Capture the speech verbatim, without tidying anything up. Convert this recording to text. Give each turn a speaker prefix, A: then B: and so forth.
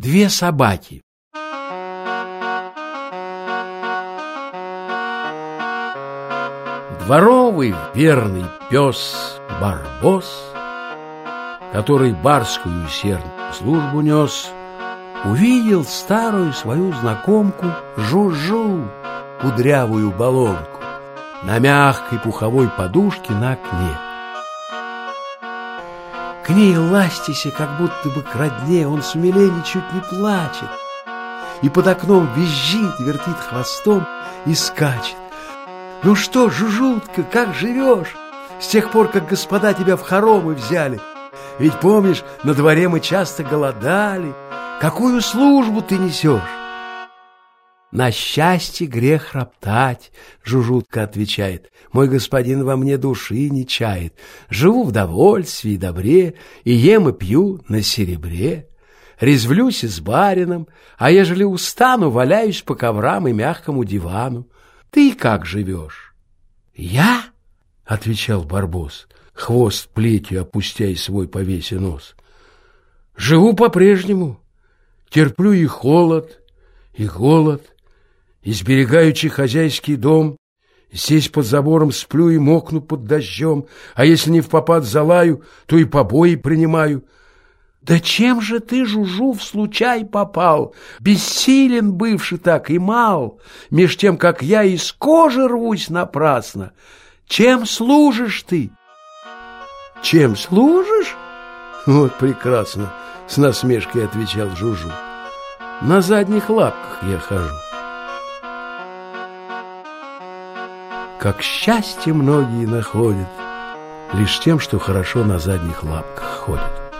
A: Две собаки. Дворовый верный пес Барбос, который барскую усердную службу нес, увидел старую свою знакомку Жужу, кудрявую баллонку, на мягкой пуховой подушке на окне. К ней ластися, как будто бы к родне, он с умиления чуть не плачет, и под окном визжит, вертит хвостом и скачет. «Ну что, Жужутка, как живешь? С тех пор, как господа тебя в хоромы взяли? Ведь помнишь, на дворе мы часто голодали. Какую службу ты несешь?» «На счастье грех роптать», — Жужутка отвечает. «Мой господин во мне души не чает. Живу в довольстве и добре, и ем и пью на серебре. Резвлюсь и с барином, а ежели устану, валяюсь по коврам и мягкому дивану. Ты как живешь?» «Я?» — отвечал Барбос, хвост плетью опустяя свой по весе нос. «Живу по-прежнему, терплю и холод, и голод, и сберегаючи хозяйский дом. Здесь под забором сплю и мокну под дождем, а если не впопад залаю, то и побои принимаю». «Да чем же ты, Жужу, в случай попал? Бессилен бывший так и мал, меж тем, как я из кожи рвусь напрасно. Чем служишь ты?» «Чем служишь? Вот прекрасно!» — с насмешкой отвечал Жужу. «На задних лапках я хожу». Как счастье многие находят лишь тем, что хорошо на задних лапках ходят.